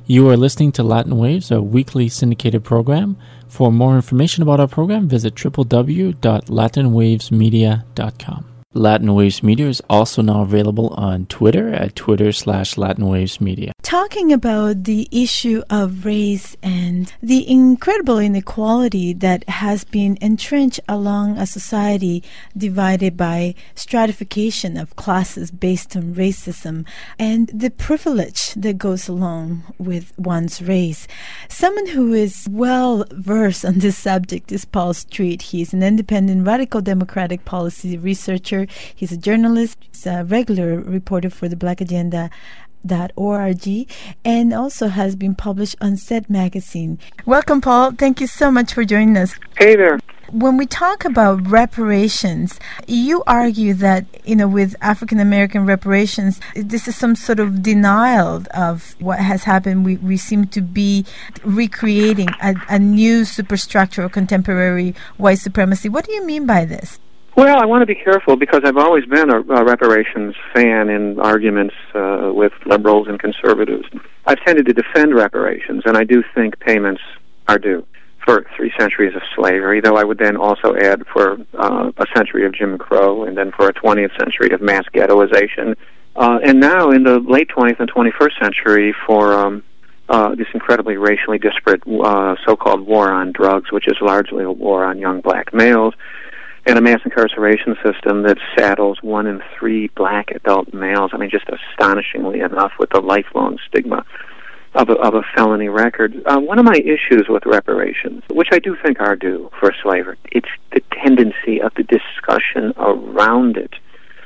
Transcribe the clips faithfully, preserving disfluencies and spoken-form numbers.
You are listening to Latin Waves, a weekly syndicated program. For more information about our program, visit w w w dot latin waves media dot com. Latin Waves Media is also now available on Twitter at Twitter slash Latin Waves Media. Talking about the issue of race and the incredible inequality that has been entrenched along a society divided by stratification of classes based on racism and the privilege that goes along with one's race. Someone who is well versed on this subject is Paul Street. He's an independent radical democratic policy researcher. He's a journalist. He's a regular reporter for the Black Agenda dot org and also has been published on Set Magazine. Welcome, Paul. Thank you so much for joining us. Hey there. When we talk about reparations, you argue that, you know, with African American reparations, this is some sort of denial of what has happened. We we seem to be recreating a, a new superstructure of contemporary white supremacy. What do you mean by this? Well, I want to be careful because I've always been a, a reparations fan in arguments uh, with liberals and conservatives. I've tended to defend reparations, and I do think payments are due for three centuries of slavery, though I would then also add for uh, a century of Jim Crow and then for a twentieth century of mass ghettoization, uh, and now in the late twentieth and twenty-first century for um, uh, this incredibly racially disparate uh, so-called war on drugs, which is largely a war on young black males, and a mass incarceration system that saddles one in three black adult males, I mean, just astonishingly enough, with the lifelong stigma of a, of a felony record. Uh, one of my issues with reparations, which I do think are due for slavery, it's the tendency of the discussion around it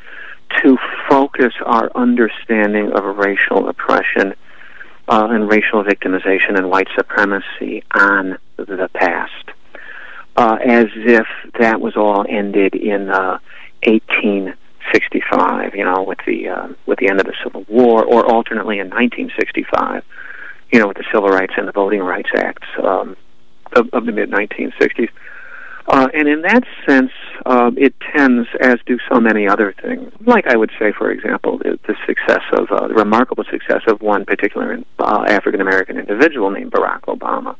to focus our understanding of racial oppression uh, and racial victimization and white supremacy on the past. Uh, as if that was all ended in uh, eighteen sixty-five, you know, with the uh, with the end of the Civil War, or alternately in nineteen sixty-five, you know, with the Civil Rights and the Voting Rights Acts um, of, of the mid nineteen sixties. Uh, and in that sense, uh, it tends, as do so many other things, like I would say, for example, the, the success of uh, the remarkable success of one particular uh, African American individual named Barack Obama.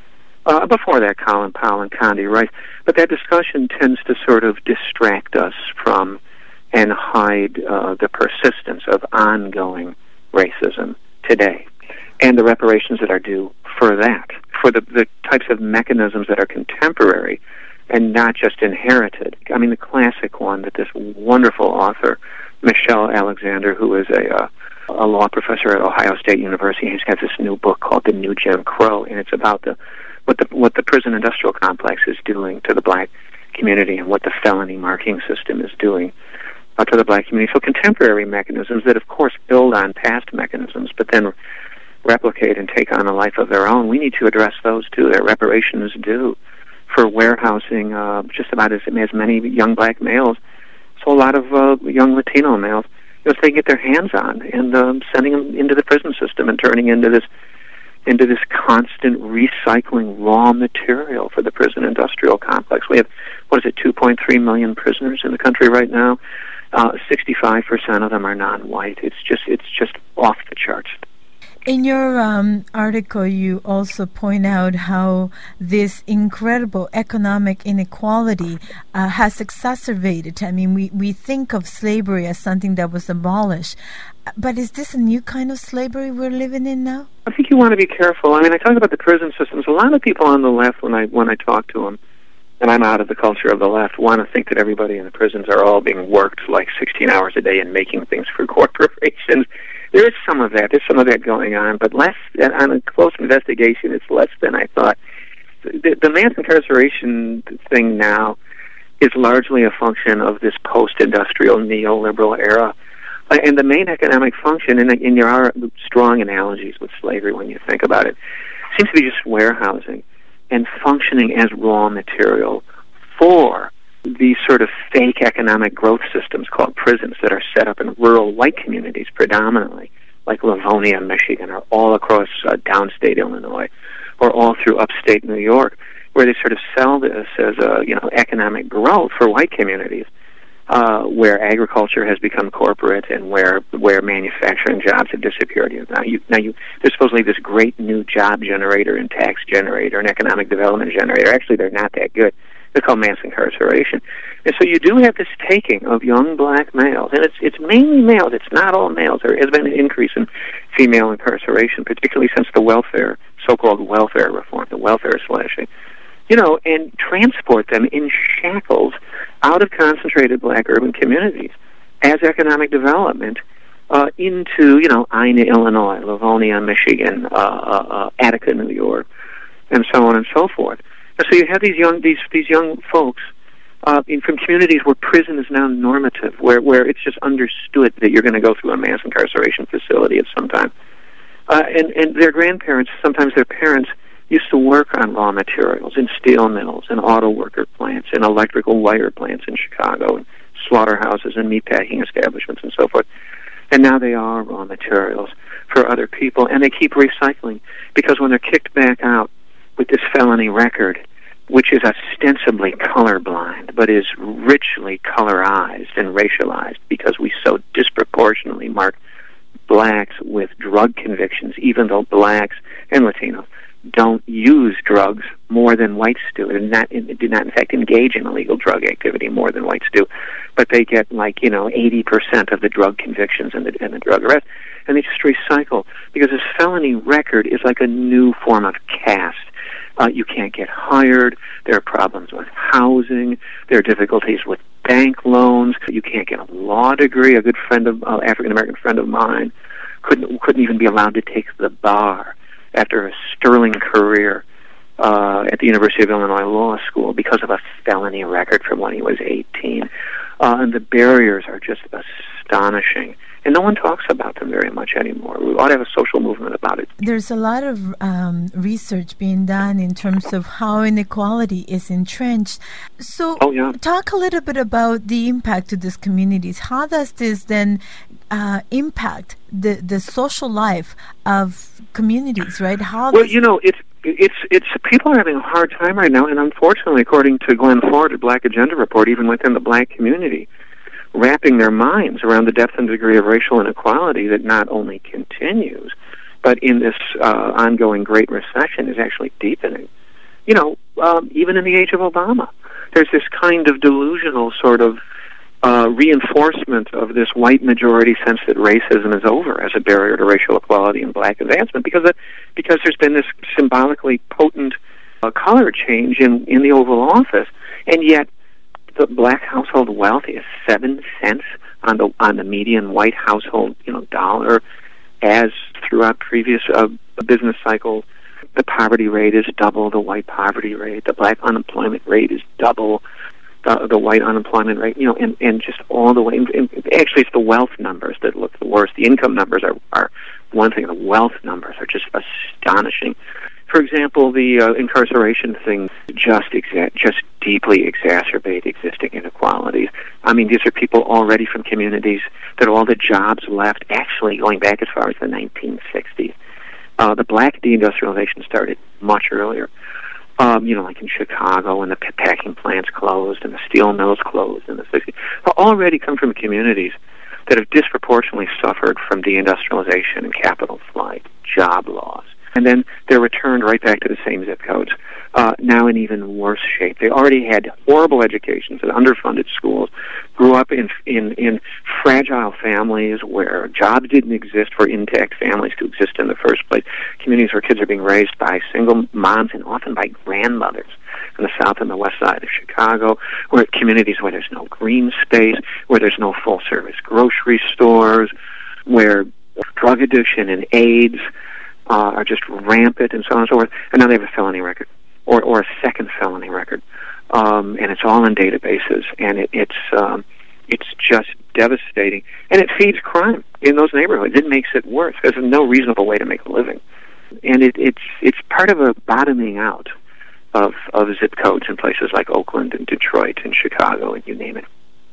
Uh, before that, Colin Powell and Condi Rice. But that discussion tends to sort of distract us from and hide uh, the persistence of ongoing racism today and the reparations that are due for that, for the, the types of mechanisms that are contemporary and not just inherited. I mean, the classic one that this wonderful author, Michelle Alexander, who is a, uh, a law professor at Ohio State University, has got this new book called The New Jim Crow, and it's about the what the what the prison industrial complex is doing to the black community and what the felony marking system is doing uh, to the black community. So contemporary mechanisms that, of course, build on past mechanisms, but then replicate and take on a life of their own. We need to address those, too. Their reparations due for warehousing uh, just about as, as many young black males, so a lot of uh, young Latino males, you know, so they get their hands on, and um, sending them into the prison system and turning into this into this constant recycling raw material for the prison industrial complex. We have, what is it, two point three million prisoners in the country right now. Uh, sixty-five percent of them are non-white. It's just, it's just off the charts. In your um, article, you also point out how this incredible economic inequality uh, has exacerbated. I mean, we, we think of slavery as something that was abolished. But is this a new kind of slavery we're living in now? I think you want to be careful. I mean, I talk about the prison systems. A lot of people on the left, when I when I talk to them, and I'm out of the culture of the left, want to think that everybody in the prisons are all being worked like sixteen hours a day and making things for corporations. There is some of that. There's some of that going on, but less. On a close investigation, it's less than I thought. The, the mass incarceration thing now is largely a function of this post-industrial neoliberal era. And the main economic function, and, and there are strong analogies with slavery when you think about it, seems to be just warehousing and functioning as raw material for these sort of fake economic growth systems called prisons that are set up in rural white communities predominantly, like Livonia, Michigan, or all across uh, downstate Illinois, or all through upstate New York, where they sort of sell this as a, you know, economic growth for white communities. uh, where agriculture has become corporate and where where manufacturing jobs have disappeared. You, now, you, now you, there's supposedly this great new job generator and tax generator and economic development generator. Actually, they're not that good. They're called mass incarceration. And so you do have this taking of young black males, and it's it's mainly males. It's not all males. There has been an increase in female incarceration, particularly since the welfare, so-called welfare reform, the welfare slashing. You know, and transport them in shackles out of concentrated black urban communities as economic development uh, into, you know, Ina, Illinois, Livonia, Michigan, uh, uh, uh, Attica, New York, and so on and so forth. And so you have these young these these young folks uh, in, from communities where prison is now normative, where where it's just understood that you're going to go through a mass incarceration facility at some time. Uh, and and their grandparents, sometimes their parents, used to work on raw materials in steel mills and auto worker plants and electrical wire plants in Chicago and slaughterhouses and meatpacking establishments and so forth. And now they are raw materials for other people, and they keep recycling because when they're kicked back out with this felony record, which is ostensibly colorblind, but is richly colorized and racialized because we so disproportionately mark blacks with drug convictions, even though blacks and Latinos don't use drugs more than whites do. They not, do not, in fact, engage in illegal drug activity more than whites do. But they get, like, you know, eighty percent of the drug convictions and the, and the drug arrests. And they just recycle because this felony record is like a new form of caste. Uh, you can't get hired. There are problems with housing. There are difficulties with bank loans. You can't get a law degree. A good friend of, uh, African-American friend of mine couldn't couldn't even be allowed to take the bar after a sterling career uh, at the University of Illinois Law School because of a felony record from when he was eighteen. Uh, and the barriers are just astonishing. And no one talks about them very much anymore. We ought to have a social movement about it. There's a lot of um, research being done in terms of how inequality is entrenched. So oh, yeah. talk a little bit about the impact to these communities. How does this then uh, impact the, the social life of communities, right? How well, you know, it's It's it's people are having a hard time right now, and unfortunately, according to Glenn Ford at Black Agenda Report, even within the black community, wrapping their minds around the depth and degree of racial inequality that not only continues, but in this uh, ongoing Great Recession is actually deepening. You know, um, even in the age of Obama, there's this kind of delusional sort of uh, reinforcement of this white majority sense that racism is over as a barrier to racial equality and black advancement, because it, because there's been this symbolically potent uh, color change in, in the Oval Office, and yet the black household wealth is seven cents on the on the median white household, you know, dollar, as throughout previous uh, business cycles. The poverty rate is double the white poverty rate. The black unemployment rate is double the, the white unemployment rate. You know, and, and just all the way. And actually, it's the wealth numbers that look the worst. The income numbers are, are one thing. The wealth numbers are just astonishing. For example, the uh, incarceration thing just exa- just deeply exacerbate existing inequalities. I mean, these are people already from communities that all the jobs left, actually going back as far as the nineteen sixties. Uh, the black deindustrialization started much earlier. Um, you know, like in Chicago, when the packing plants closed and the steel mills closed in the sixties. They already come from communities that have disproportionately suffered from deindustrialization and capital flight, job loss. And then they're returned right back to the same zip codes, uh, now in even worse shape. They already had horrible educations at underfunded schools, grew up in, in, in fragile families where jobs didn't exist for intact families to exist in the first place, communities where kids are being raised by single moms and often by grandmothers on the south and the west side of Chicago, where communities where there's no green space, where there's no full-service grocery stores, where drug addiction and AIDS Uh, are just rampant and so on and so forth, and now they have a felony record, or or a second felony record, um, and it's all in databases, and it, it's um, it's just devastating, and it feeds crime in those neighborhoods. It makes it worse. There's no reasonable way to make a living, and it, it's it's part of a bottoming out of of zip codes in places like Oakland and Detroit and Chicago and you name it.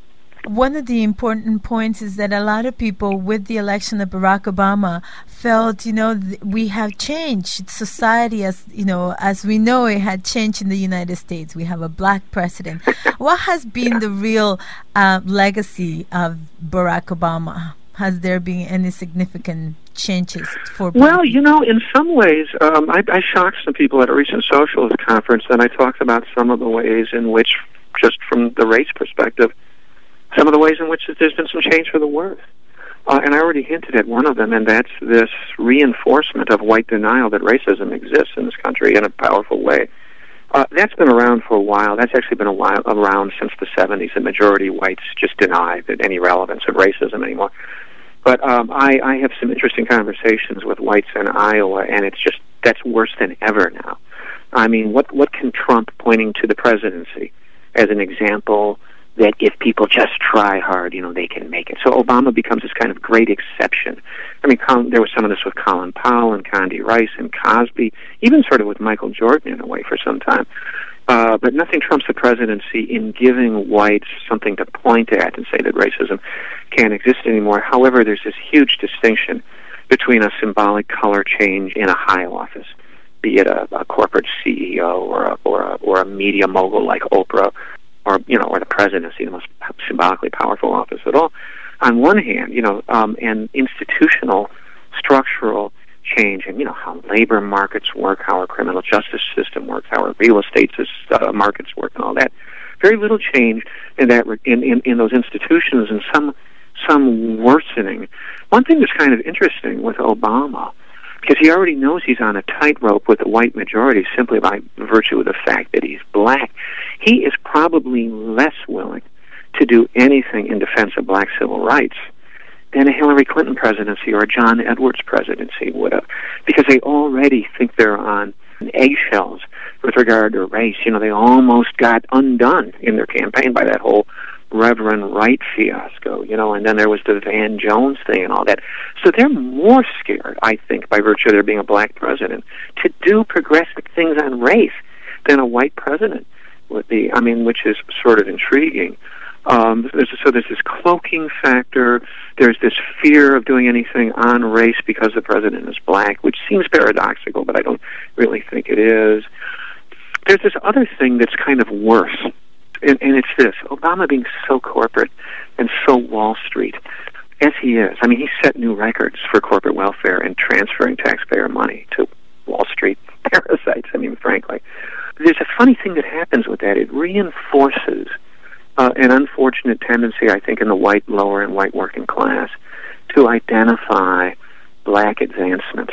One of the important points is that a lot of people with the election of Barack Obama felt, you know, th- we have changed society as, you know, as we know it had changed in the United States. We have a black president. What has been the real uh, legacy of Barack Obama? Has there been any significant changes for people? Well, you know, in some ways, um, I, I shocked some people at a recent socialist conference, and I talked about some of the ways in which, just from the race perspective, some of the ways in which there's been some change for the worse. Uh, and I already hinted at one of them, and that's this reinforcement of white denial that racism exists in this country in a powerful way. Uh, that's been around for a while. That's actually been a while, around since the seventies. The majority of whites just deny that any relevance of racism anymore. But um, I, I have some interesting conversations with whites in Iowa, and it's just, that's worse than ever now. I mean, what, what can Trump, pointing to the presidency as an example that if people just try hard, you know, they can make it. So Obama becomes this kind of great exception. I mean, Colin, there was some of this with Colin Powell and Condi Rice and Cosby, even sort of with Michael Jordan in a way for some time. Uh, but nothing trumps the presidency in giving whites something to point at and say that racism can't exist anymore. However, there's this huge distinction between a symbolic color change in a high office, be it a, a corporate C E O or a, or a, or a media mogul like Oprah, or, you know, or the presidency, the most symbolically powerful office at all. On one hand, you know, um, and institutional, structural change, and, you know, how labor markets work, how our criminal justice system works, how our real estate uh, markets work, and all that. Very little change in that in, in, in those institutions, and some some worsening. One thing that's kind of interesting with Obama, because he already knows he's on a tightrope with the white majority simply by virtue of the fact that he's black, he is probably less willing to do anything in defense of black civil rights than a Hillary Clinton presidency or a John Edwards presidency would have, because they already think they're on eggshells with regard to race. You know, they almost got undone in their campaign by that whole Reverend Wright fiasco, you know, and then there was the Van Jones thing and all that. So they're more scared, I think, by virtue of there being a black president, to do progressive things on race than a white president would be. I mean, which is sort of intriguing. Um, there's, so there's this cloaking factor. There's this fear of doing anything on race because the president is black, which seems paradoxical, but I don't really think it is. There's this other thing that's kind of worse, and, and it's this: Obama being so corporate and so Wall Street, as he is. I mean, he set new records for corporate welfare and transferring taxpayer money to Wall Street parasites, I mean, frankly. There's a funny thing that happens with that. It reinforces Uh, an unfortunate tendency, I think, in the white lower and white working class to identify black advancement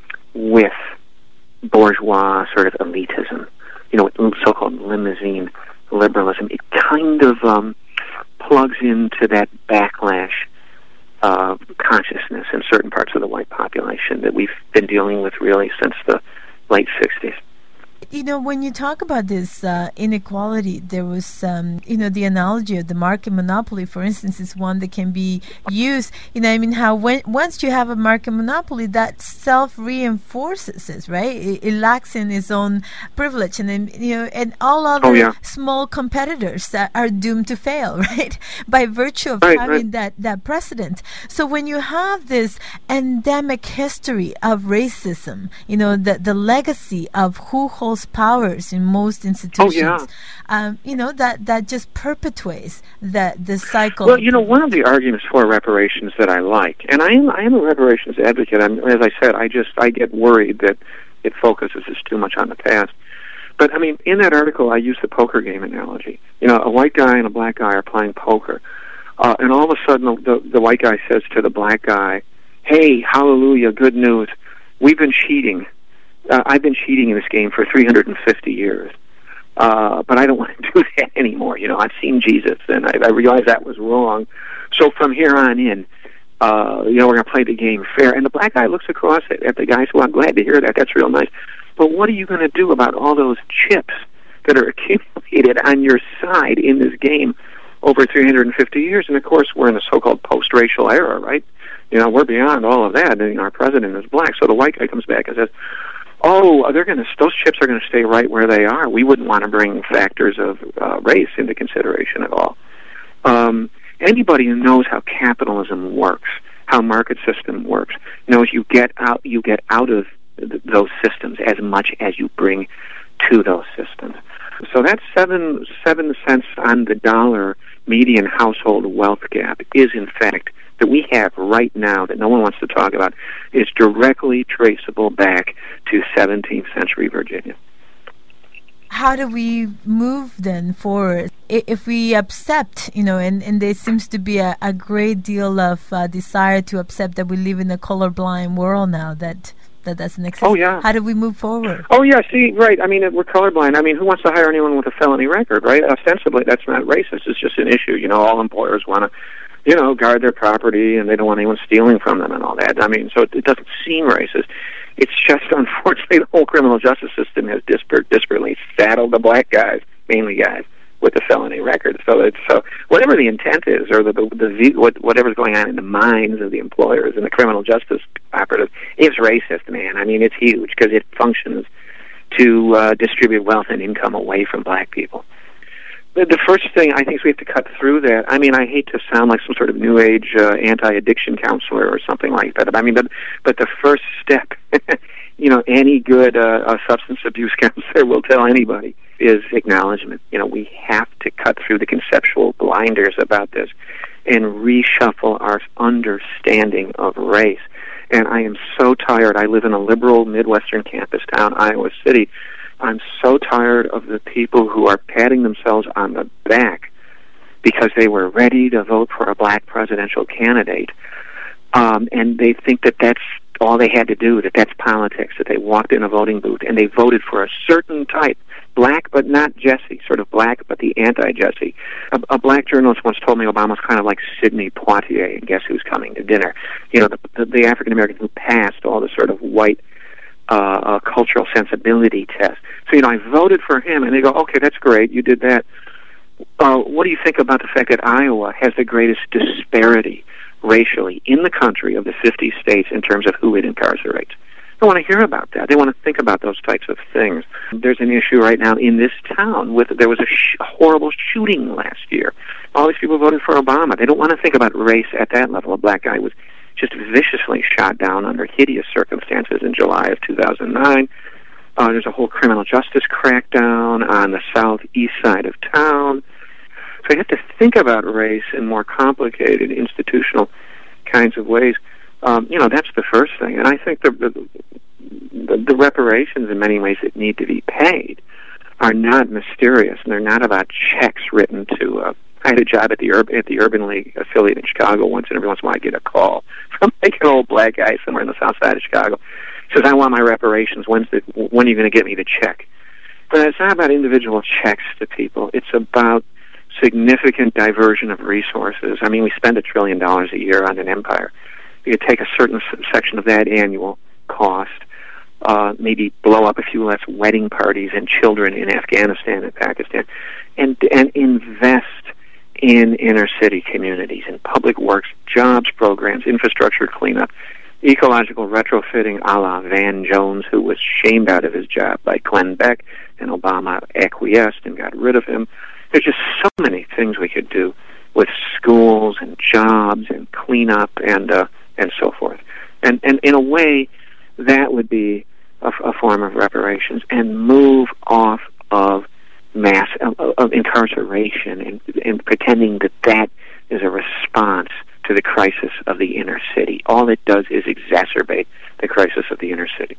with bourgeois sort of elitism, you know, so-called limousine liberalism. It kind of um, plugs into that backlash uh, consciousness in certain parts of the white population that we've been dealing with really since the late sixties. You know, when you talk about this uh, inequality, there was, um, you know, the analogy of the market monopoly, for instance, is one that can be used. You know, I mean, how when, once you have a market monopoly, that self-reinforces it, right? It, it lacks in its own privilege, and then, you know, and all other oh, yeah. small competitors that are doomed to fail, right? By virtue of right, having right. that that precedent. So when you have this endemic history of racism, you know, the the legacy of who holds powers in most institutions, oh, yeah. um, you know, that, that just perpetuates that the cycle. Well, you know, one of the arguments for reparations that I like, and I am I am a reparations advocate. I'm, as I said, I just I get worried that it focuses us too much on the past. But I mean, in that article, I use the poker game analogy. You know, a white guy and a black guy are playing poker, uh, and all of a sudden, the, the white guy says to the black guy, "Hey, hallelujah, good news! We've been cheating. Uh, I've been cheating in this game for three hundred fifty years, uh, but I don't want to do that anymore. You know, I've seen Jesus, and I, I realized that was wrong. So from here on in, uh, you know, we're going to play the game fair." And the black guy looks across at, at the guy, so I'm glad to hear that. That's real nice. But what are you going to do about all those chips that are accumulated on your side in this game over three hundred fifty years? And, of course, we're in the so-called post-racial era, right? You know, we're beyond all of that, and you know, our president is black. So the white guy comes back and says, oh, they're going to; those chips are going to stay right where they are. We wouldn't want to bring factors of uh, race into consideration at all. Um, Anybody who knows how capitalism works, how market system works, knows you get out you get out of th- those systems as much as you bring to those systems. So that seven seven cents on the dollar median household wealth gap is, in fact, that we have right now that no one wants to talk about, is directly traceable back to seventeenth century Virginia. How do we move then forward? If we accept, you know, and, and there seems to be a, a great deal of uh, desire to accept that we live in a colorblind world now, that that doesn't exist. Oh, yeah. How do we move forward? Oh, yeah, see, right. I mean, we're colorblind. I mean, who wants to hire anyone with a felony record, right? Ostensibly, that's not racist. It's just an issue. You know, all employers want to, you know, guard their property, and they don't want anyone stealing from them and all that. I mean, so it, it doesn't seem racist. It's just, unfortunately, the whole criminal justice system has disparate, disparately saddled the black guys, mainly guys, with the felony record. So it's so whatever the intent is, or the the, the what, whatever's going on in the minds of the employers and the criminal justice operative, is racist, man. I mean, it's huge because it functions to uh, distribute wealth and income away from black people. The, the first thing I think is we have to cut through that. I mean, I hate to sound like some sort of new age uh, anti-addiction counselor or something like that. I mean, but but the first step, you know, any good uh, uh, substance abuse counselor will tell anybody, is acknowledgement. You know, we have to cut through the conceptual blinders about this and reshuffle our understanding of race. And I am so tired. I live in a liberal Midwestern campus town, Iowa City. I'm so tired of the people who are patting themselves on the back because they were ready to vote for a black presidential candidate. Um, and they think that that's all they had to do, that that's politics, that they walked in a voting booth and they voted for a certain type, black but not Jesse, sort of black but the anti-Jesse. A, a black journalist once told me Obama's kind of like Sidney Poitier, and guess who's coming to dinner? You know, the, the, the African-American who passed all the sort of white uh, uh, cultural sensibility test. So, you know, I voted for him, and they go, okay, that's great, you did that. Uh, what do you think about the fact that Iowa has the greatest disparity racially in the country of the fifty states in terms of who it incarcerates? They want to hear about that. They want to think about those types of things. There's an issue right now in this town with there was a, sh- a horrible shooting last year. All these people voted for Obama. They don't want to think about race at that level. A black guy was just viciously shot down under hideous circumstances in July of two thousand nine. Uh, there's a whole criminal justice crackdown on the southeast side of town. So you have to think about race in more complicated institutional kinds of ways. Um, you know, that's the first thing. And I think the, the, the, the reparations in many ways that need to be paid are not mysterious, and they're not about checks written to... Uh, I had a job at the, Ur- at the Urban League affiliate in Chicago once, and every once in a while I get a call from like an old black guy somewhere in the south side of Chicago. He says, I want my reparations. When's the, when are you going to get me the check? But it's not about individual checks to people. It's about significant diversion of resources. I mean, we spend a trillion dollars a year on an empire. You could take a certain section of that annual cost, uh, maybe blow up a few less wedding parties and children in Afghanistan and Pakistan, and and invest in inner city communities, in public works, jobs programs, infrastructure cleanup, ecological retrofitting a la Van Jones, who was shamed out of his job by Glenn Beck, and Obama acquiesced and got rid of him. There's just so many things we could do with schools and jobs and cleanup and uh, and so forth. And and in a way, that would be a, a form of reparations, and move off of mass of, of incarceration and, and pretending that that is a response to the crisis of the inner city. All it does is exacerbate the crisis of the inner city.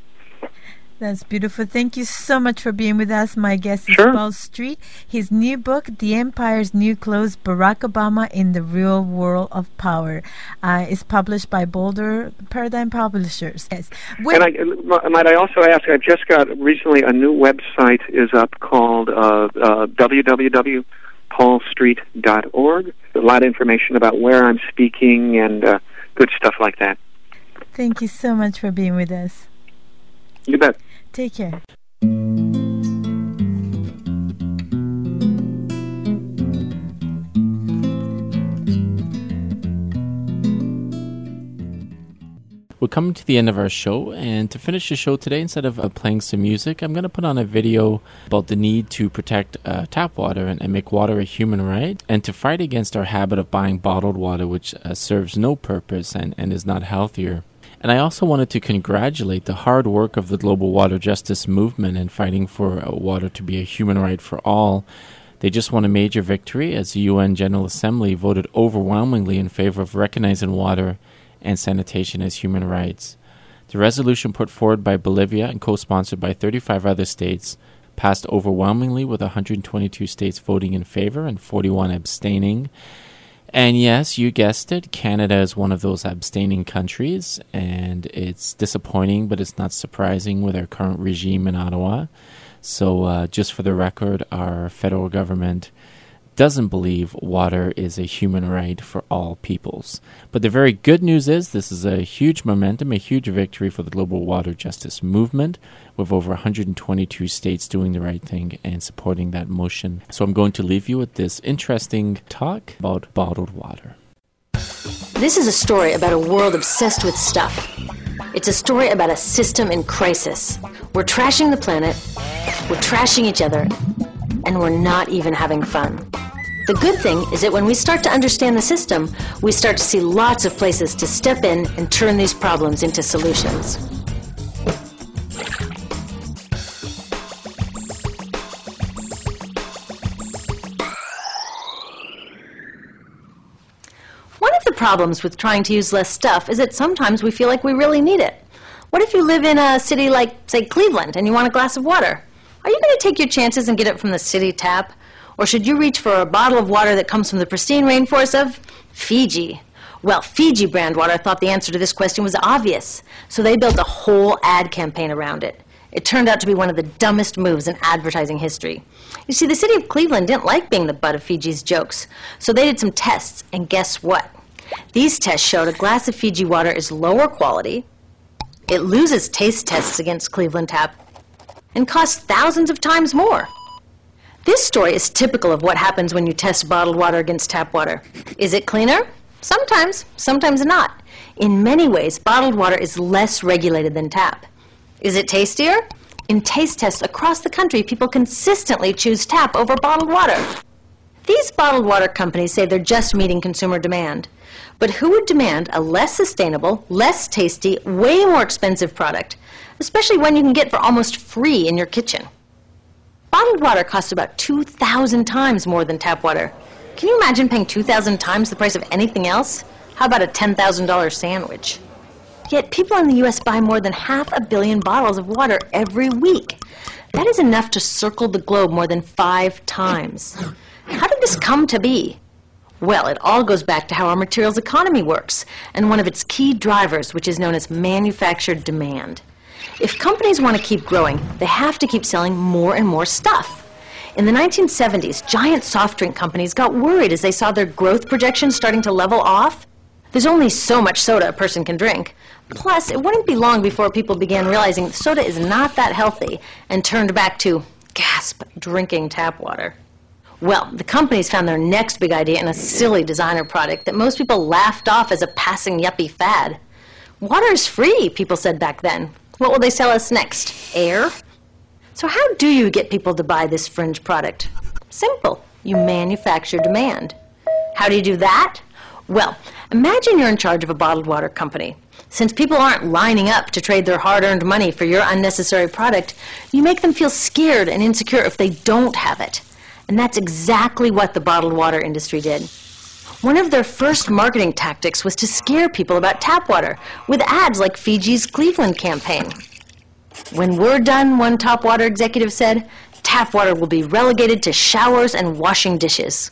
That's beautiful. Thank you so much for being with us. My guest is Sure. Paul Street. His new book, The Empire's New Clothes, Barack Obama in the Real World of Power, uh, is published by Boulder Paradigm Publishers. Yes. When- And I, might I also ask, I've just got recently a new website is up called uh, uh, w w w dot paul street dot org. A lot of information about where I'm speaking and uh, good stuff like that. Thank you so much for being with us. You bet. Take care. We're coming to the end of our show, and to finish the show today, instead of uh, playing some music, I'm going to put on a video about the need to protect uh, tap water and, and make water a human right, and to fight against our habit of buying bottled water, which uh, serves no purpose and, and is not healthier. And I also wanted to congratulate the hard work of the global water justice movement in fighting for uh, water to be a human right for all. They just won a major victory as the U N General Assembly voted overwhelmingly in favor of recognizing water and sanitation as human rights. The resolution put forward by Bolivia and co-sponsored by thirty-five other states passed overwhelmingly, with one hundred twenty-two states voting in favor and forty-one abstaining. And yes, you guessed it, Canada is one of those abstaining countries, and it's disappointing, but it's not surprising with our current regime in Ottawa. So uh, just for the record, our federal government doesn't believe water is a human right for all peoples. But the very good news is this is a huge momentum, a huge victory for the global water justice movement, with over one hundred twenty-two states doing the right thing and supporting that motion. So I'm going to leave you with this interesting talk about bottled water. This is a story about a world obsessed with stuff. It's a story about a system in crisis. We're trashing the planet, we're trashing each other, and we're not even having fun. The good thing is that when we start to understand the system, we start to see lots of places to step in and turn these problems into solutions. One of the problems with trying to use less stuff is that sometimes we feel like we really need it. What if you live in a city like, say, Cleveland, and you want a glass of water? Are you going to take your chances and get it from the city tap? Or should you reach for a bottle of water that comes from the pristine rainforest of Fiji? Well, Fiji brand water thought the answer to this question was obvious, so they built a whole ad campaign around it. It turned out to be one of the dumbest moves in advertising history. You see, the city of Cleveland didn't like being the butt of Fiji's jokes, so they did some tests, and guess what? These tests showed a glass of Fiji water is lower quality, it loses taste tests against Cleveland Tap, and costs thousands of times more. This story is typical of what happens when you test bottled water against tap water. Is it cleaner? Sometimes, sometimes not. In many ways, bottled water is less regulated than tap. Is it tastier? In taste tests across the country, people consistently choose tap over bottled water. These bottled water companies say they're just meeting consumer demand. But who would demand a less sustainable, less tasty, way more expensive product, especially when you can get for almost free in your kitchen? Bottled water costs about two thousand times more than tap water. Can you imagine paying two thousand times the price of anything else? How about a ten thousand dollars sandwich? Yet people in the U S buy more than half a billion bottles of water every week. That is enough to circle the globe more than five times. How did this come to be? Well, it all goes back to how our materials economy works, and one of its key drivers, which is known as manufactured demand. If companies want to keep growing, they have to keep selling more and more stuff. In the nineteen seventies, giant soft drink companies got worried as they saw their growth projections starting to level off. There's only so much soda a person can drink. Plus, it wouldn't be long before people began realizing soda is not that healthy and turned back to, gasp, drinking tap water. Well, the companies found their next big idea in a silly designer product that most people laughed off as a passing yuppie fad. Water is free, people said back then. What will they sell us next? Air? So how do you get people to buy this fringe product? Simple. You manufacture demand. How do you do that? Well, imagine you're in charge of a bottled water company. Since people aren't lining up to trade their hard-earned money for your unnecessary product, you make them feel scared and insecure if they don't have it. And that's exactly what the bottled water industry did. One of their first marketing tactics was to scare people about tap water with ads like Fiji's Cleveland campaign. When we're done, one top water executive said, tap water will be relegated to showers and washing dishes.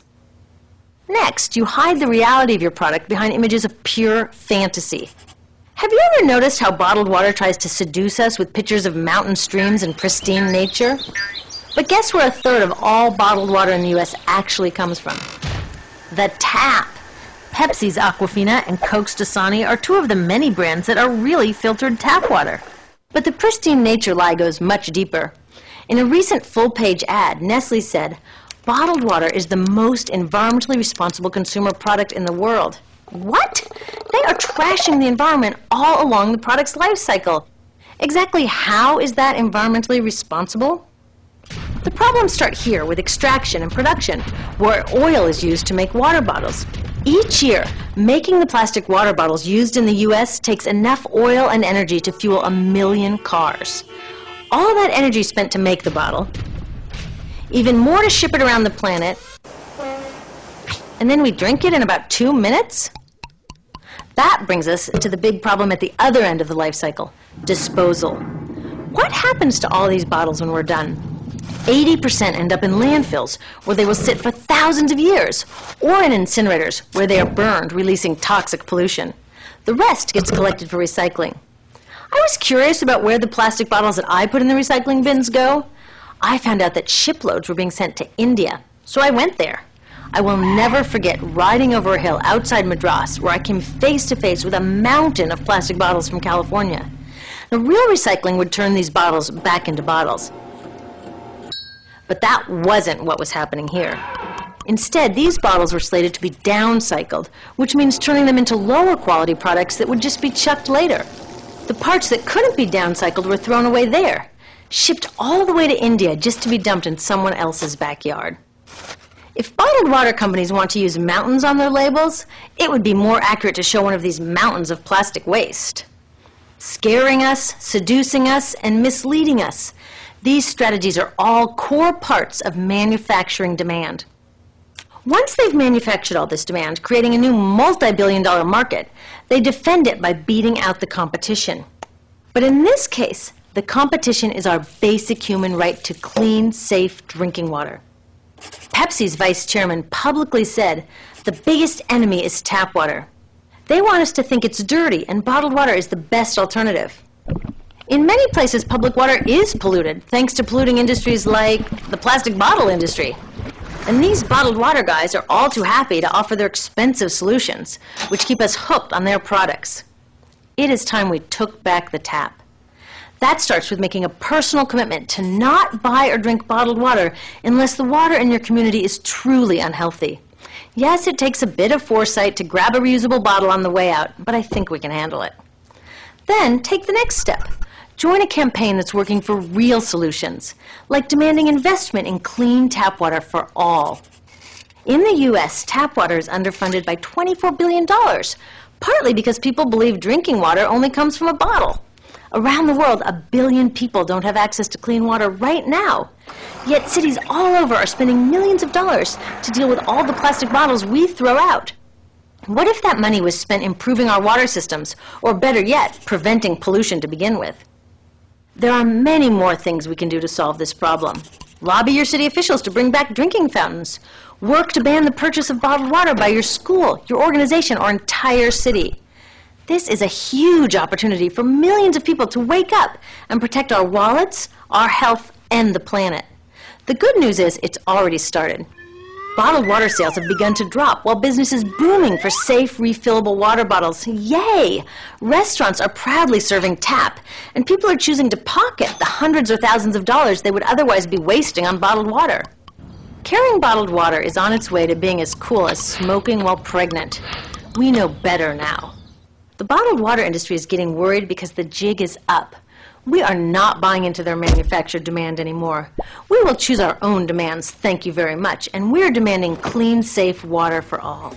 Next, you hide the reality of your product behind images of pure fantasy. Have you ever noticed how bottled water tries to seduce us with pictures of mountain streams and pristine nature? But guess where a third of all bottled water in the U S actually comes from? The tap. Pepsi's Aquafina and Coke's Dasani are two of the many brands that are really filtered tap water. But the pristine nature lie goes much deeper. In a recent full-page ad, Nestle said, bottled water is the most environmentally responsible consumer product in the world. What? They are trashing the environment all along the product's life cycle. Exactly how is that environmentally responsible? The problems start here with extraction and production, where oil is used to make water bottles. Each year, making the plastic water bottles used in the U S takes enough oil and energy to fuel a million cars. All that energy spent to make the bottle, even more to ship it around the planet, and then we drink it in about two minutes? That brings us to the big problem at the other end of the life cycle, disposal. What happens to all these bottles when we're done? eighty percent end up in landfills, where they will sit for thousands of years, or in incinerators, where they are burned, releasing toxic pollution. The rest gets collected for recycling. I was curious about where the plastic bottles that I put in the recycling bins go. I found out that shiploads were being sent to India, so I went there. I will never forget riding over a hill outside Madras, where I came face to face with a mountain of plastic bottles from California. The real recycling would turn these bottles back into bottles. But that wasn't what was happening here. Instead, these bottles were slated to be downcycled, which means turning them into lower quality products that would just be chucked later. The parts that couldn't be downcycled were thrown away there, shipped all the way to India just to be dumped in someone else's backyard. If bottled water companies want to use mountains on their labels, it would be more accurate to show one of these mountains of plastic waste. Scaring us, seducing us, and misleading us. These strategies are all core parts of manufacturing demand. Once they've manufactured all this demand, creating a new multi-billion dollar market, they defend it by beating out the competition. But in this case, the competition is our basic human right to clean, safe drinking water. Pepsi's vice chairman publicly said, "The biggest enemy is tap water." They want us to think it's dirty and bottled water is the best alternative. In many places, public water is polluted, thanks to polluting industries like the plastic bottle industry. And these bottled water guys are all too happy to offer their expensive solutions, which keep us hooked on their products. It is time we took back the tap. That starts with making a personal commitment to not buy or drink bottled water unless the water in your community is truly unhealthy. Yes, it takes a bit of foresight to grab a reusable bottle on the way out, but I think we can handle it. Then take the next step. Join a campaign that's working for real solutions, like demanding investment in clean tap water for all. In the U S, tap water is underfunded by twenty-four billion dollars, partly because people believe drinking water only comes from a bottle. Around the world, a billion people don't have access to clean water right now. Yet cities all over are spending millions of dollars to deal with all the plastic bottles we throw out. What if that money was spent improving our water systems, or better yet, preventing pollution to begin with? There are many more things we can do to solve this problem. Lobby your city officials to bring back drinking fountains. Work to ban the purchase of bottled water by your school, your organization, or entire city. This is a huge opportunity for millions of people to wake up and protect our wallets, our health, and the planet. The good news is it's already started. Bottled water sales have begun to drop while business is booming for safe, refillable water bottles. Yay! Restaurants are proudly serving tap, and people are choosing to pocket the hundreds or thousands of dollars they would otherwise be wasting on bottled water. Carrying bottled water is on its way to being as cool as smoking while pregnant. We know better now. The bottled water industry is getting worried because the jig is up. We are not buying into their manufactured demand anymore. We will choose our own demands, thank you very much, and we're demanding clean, safe water for all.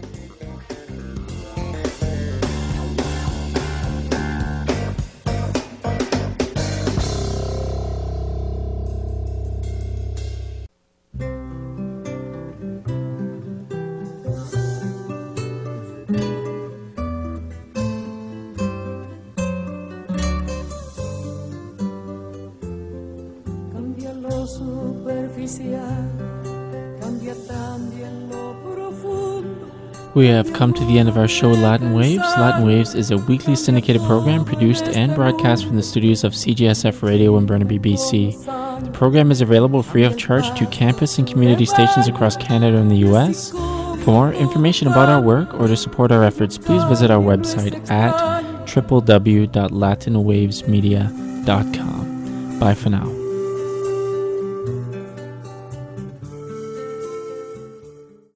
We have come to the end of our show, Latin Waves. Latin Waves is a weekly syndicated program produced and broadcast from the studios of C J S F Radio in Burnaby, B C. The program is available free of charge to campus and community stations across Canada and the U S. For more information about our work or to support our efforts, please visit our website at w w w dot latin waves media dot com. Bye for now.